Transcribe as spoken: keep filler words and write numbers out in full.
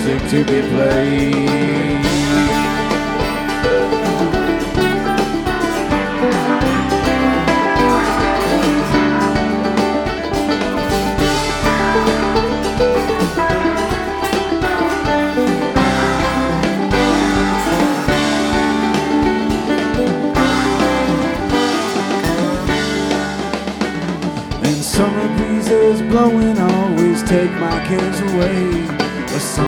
music to be played. And summer breezes blowing always take my cares away. A